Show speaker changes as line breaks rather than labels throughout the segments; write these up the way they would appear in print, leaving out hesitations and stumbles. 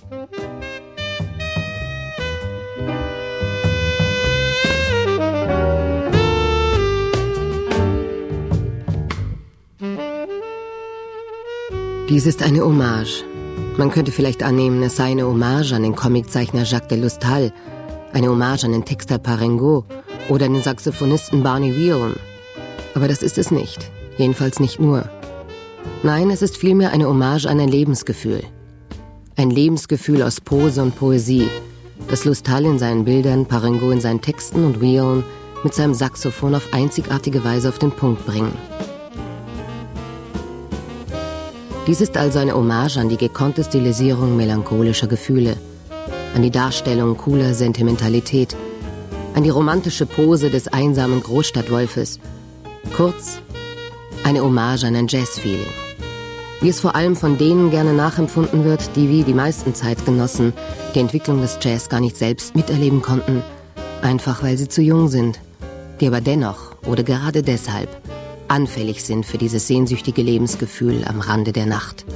Dies ist eine Hommage. Man könnte vielleicht annehmen, es sei eine Hommage an den Comiczeichner Jacques de Lustal, eine Hommage an den Texter Parengot oder den Saxophonisten Barney Whelan. Aber das ist es nicht. Jedenfalls nicht nur. Nein, es ist vielmehr eine Hommage an ein Lebensgefühl. Ein Lebensgefühl aus Prose und Poesie, das Lustal in seinen Bildern, Parengot in seinen Texten und Whelan mit seinem Saxophon auf einzigartige Weise auf den Punkt bringen. Dies ist also eine Hommage an die gekonnte Stilisierung melancholischer Gefühle, an die Darstellung cooler Sentimentalität, an die romantische Pose des einsamen Großstadtwolfes. Kurz, eine Hommage an ein Jazz-Feeling. Wie es vor allem von denen gerne nachempfunden wird, die wie die meisten Zeitgenossen die Entwicklung des Jazz gar nicht selbst miterleben konnten, einfach weil sie zu jung sind, die aber dennoch oder gerade deshalb anfällig sind für dieses sehnsüchtige Lebensgefühl am Rande der Nacht.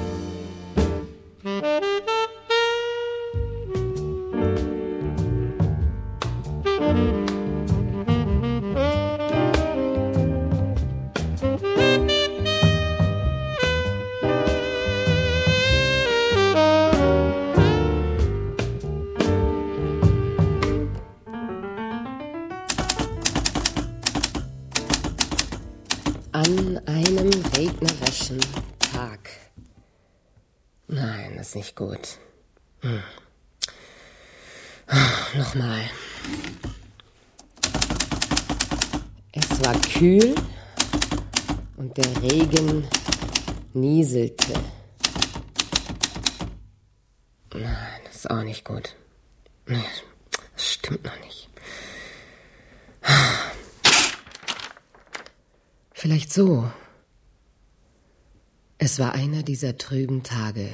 An einem regnerischen Tag. Nein, das ist nicht gut. Nochmal. Es war kühl und der Regen nieselte. Nein, das ist auch nicht gut. Nee, das stimmt noch nicht. Vielleicht so. Es war einer dieser trüben Tage.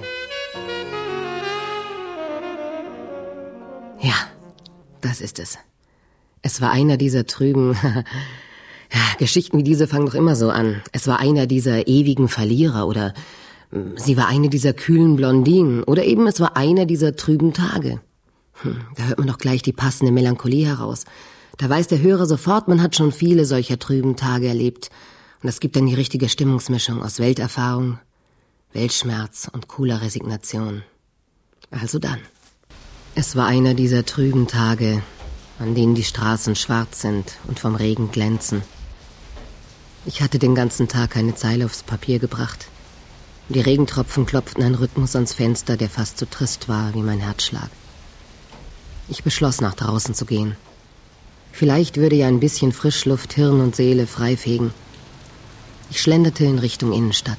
Ja, das ist es. Es war einer dieser trüben... Geschichten wie diese fangen doch immer so an. Es war einer dieser ewigen Verlierer oder sie war eine dieser kühlen Blondinen oder eben es war einer dieser trüben Tage. Da hört man doch gleich die passende Melancholie heraus. Da weiß der Hörer sofort, man hat schon viele solcher trüben Tage erlebt. Und das gibt dann die richtige Stimmungsmischung aus Welterfahrung, Weltschmerz und cooler Resignation. Also dann. Es war einer dieser trüben Tage, an denen die Straßen schwarz sind und vom Regen glänzen. Ich hatte den ganzen Tag keine Zeile aufs Papier gebracht. Die Regentropfen klopften einen Rhythmus ans Fenster, der fast so trist war wie mein Herzschlag. Ich beschloss, nach draußen zu gehen. Vielleicht würde ja ein bisschen Frischluft Hirn und Seele freifegen. Ich schlenderte in Richtung Innenstadt.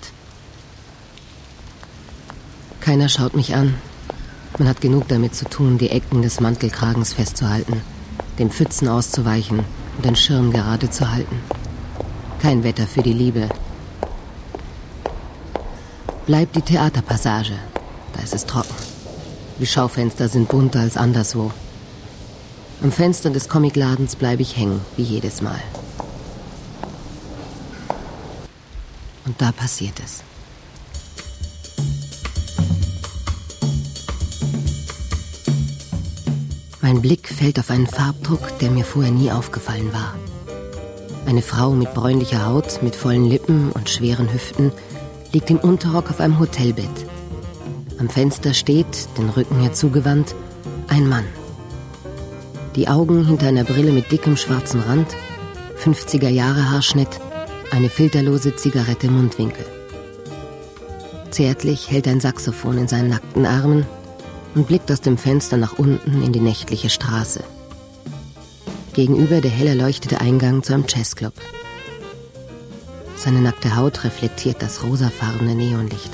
Keiner schaut mich an. Man hat genug damit zu tun, die Ecken des Mantelkragens festzuhalten, dem Pfützen auszuweichen und den Schirm gerade zu halten. Kein Wetter für die Liebe. Bleibt die Theaterpassage. Da ist es trocken. Die Schaufenster sind bunter als anderswo. Am Fenster des Comicladens bleibe ich hängen, wie jedes Mal. Und da passiert es. Mein Blick fällt auf einen Farbdruck, der mir vorher nie aufgefallen war. Eine Frau mit bräunlicher Haut, mit vollen Lippen und schweren Hüften liegt im Unterrock auf einem Hotelbett. Am Fenster steht, den Rücken her zugewandt, ein Mann. Die Augen hinter einer Brille mit dickem schwarzen Rand, 50er-Jahre-Haarschnitt, eine filterlose Zigarette im Mundwinkel. Zärtlich hält ein Saxophon in seinen nackten Armen und blickt aus dem Fenster nach unten in die nächtliche Straße. Gegenüber der hell erleuchtete Eingang zu einem Jazzclub. Seine nackte Haut reflektiert das rosafarbene Neonlicht.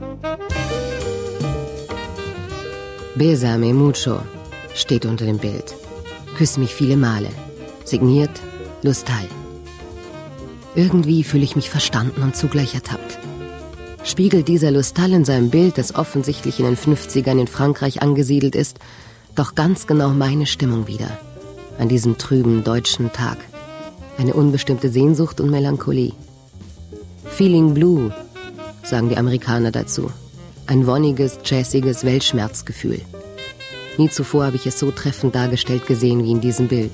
Bésame mucho steht unter dem Bild. Küss mich viele Male. Signiert Lustal. Irgendwie fühle ich mich verstanden und zugleich ertappt. Spiegelt dieser Lustal in seinem Bild, das offensichtlich in den 50ern in Frankreich angesiedelt ist, doch ganz genau meine Stimmung wider. An diesem trüben deutschen Tag. Eine unbestimmte Sehnsucht und Melancholie. Feeling blue, sagen die Amerikaner dazu. Ein wonniges, jazziges Weltschmerzgefühl. Nie zuvor habe ich es so treffend dargestellt gesehen wie in diesem Bild.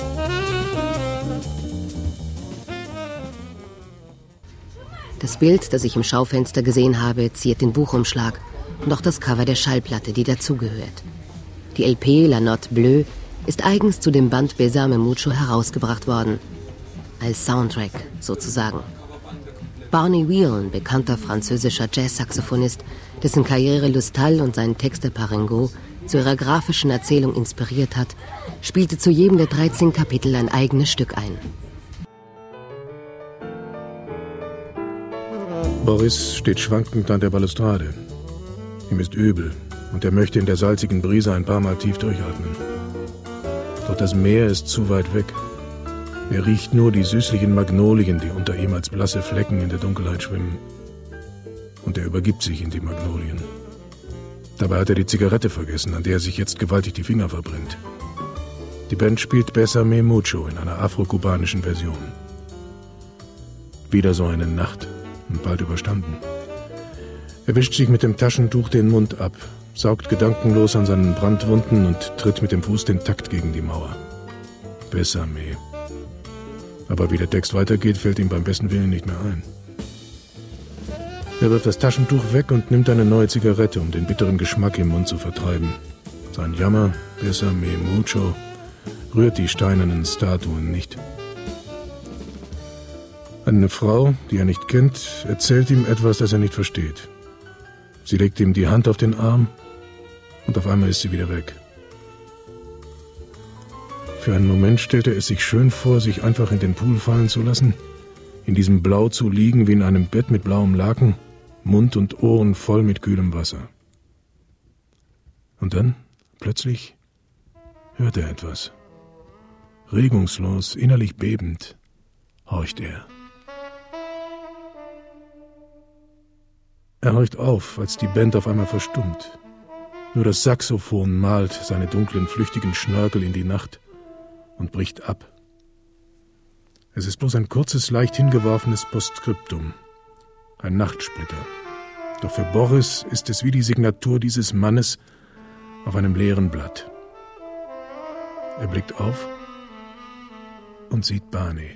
Das Bild, das ich im Schaufenster gesehen habe, ziert den Buchumschlag und auch das Cover der Schallplatte, die dazugehört. Die LP La Note Bleue ist eigens zu dem Band Besame Mucho herausgebracht worden. Als Soundtrack sozusagen. Barney Whelan, bekannter französischer Jazz-Saxophonist, dessen Karriere Lustal und seinen Text de Parengot zu ihrer grafischen Erzählung inspiriert hat, spielte zu jedem der 13 Kapitel ein eigenes Stück ein.
Boris steht schwankend an der Balustrade. Ihm ist übel und er möchte in der salzigen Brise ein paar Mal tief durchatmen. Doch das Meer ist zu weit weg. Er riecht nur die süßlichen Magnolien, die unter ihm als blasse Flecken in der Dunkelheit schwimmen. Und er übergibt sich in die Magnolien. Dabei hat er die Zigarette vergessen, an der er sich jetzt gewaltig die Finger verbrennt. Die Band spielt Besame Mucho in einer afro-kubanischen Version. Wieder so eine Nacht und bald überstanden. Er wischt sich mit dem Taschentuch den Mund ab, saugt gedankenlos an seinen Brandwunden und tritt mit dem Fuß den Takt gegen die Mauer. Besame. Aber wie der Text weitergeht, fällt ihm beim besten Willen nicht mehr ein. Er wirft das Taschentuch weg und nimmt eine neue Zigarette, um den bitteren Geschmack im Mund zu vertreiben. Sein Jammer, Besame Mucho, rührt die steinernen Statuen nicht. Eine Frau, die er nicht kennt, erzählt ihm etwas, das er nicht versteht. Sie legt ihm die Hand auf den Arm und auf einmal ist sie wieder weg. Für einen Moment stellt er es sich schön vor, sich einfach in den Pool fallen zu lassen, in diesem Blau zu liegen wie in einem Bett mit blauem Laken, Mund und Ohren voll mit kühlem Wasser. Und dann, plötzlich, hört er etwas. Regungslos, innerlich bebend, horcht er. Er horcht auf, als die Band auf einmal verstummt. Nur das Saxophon malt seine dunklen, flüchtigen Schnörkel in die Nacht und bricht ab. Es ist bloß ein kurzes, leicht hingeworfenes Postskriptum, ein Nachtsplitter. Doch für Boris ist es wie die Signatur dieses Mannes auf einem leeren Blatt. Er blickt auf und sieht Barney.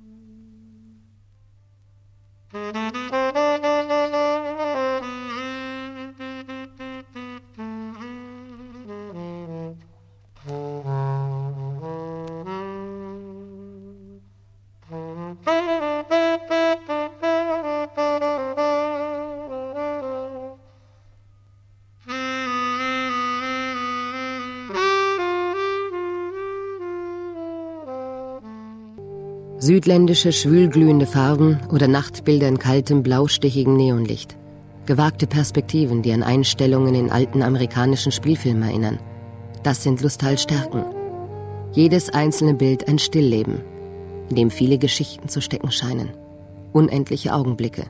Südländische, schwülglühende Farben oder Nachtbilder in kaltem, blaustichigen Neonlicht. Gewagte Perspektiven, die an Einstellungen in alten amerikanischen Spielfilmen erinnern. Das sind Lustals Stärken. Jedes einzelne Bild ein Stillleben, in dem viele Geschichten zu stecken scheinen. Unendliche Augenblicke.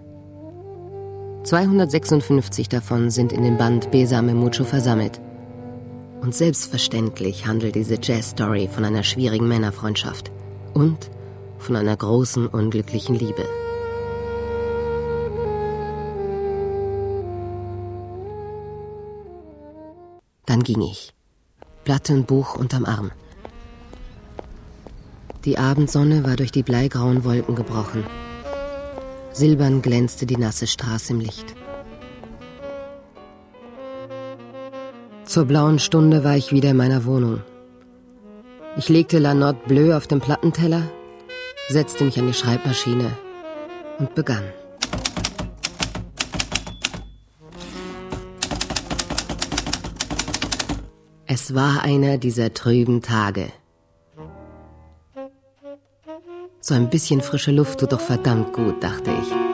256 davon sind in dem Band Besame Mucho versammelt. Und selbstverständlich handelt diese Jazz-Story von einer schwierigen Männerfreundschaft. Und von einer großen, unglücklichen Liebe. Dann ging ich. Platte und Buch unterm Arm. Die Abendsonne war durch die bleigrauen Wolken gebrochen. Silbern glänzte die nasse Straße im Licht. Zur blauen Stunde war ich wieder in meiner Wohnung. Ich legte La Note Bleue auf den Plattenteller, setzte mich an die Schreibmaschine und begann. Es war einer dieser trüben Tage. So ein bisschen frische Luft tut doch verdammt gut, dachte ich.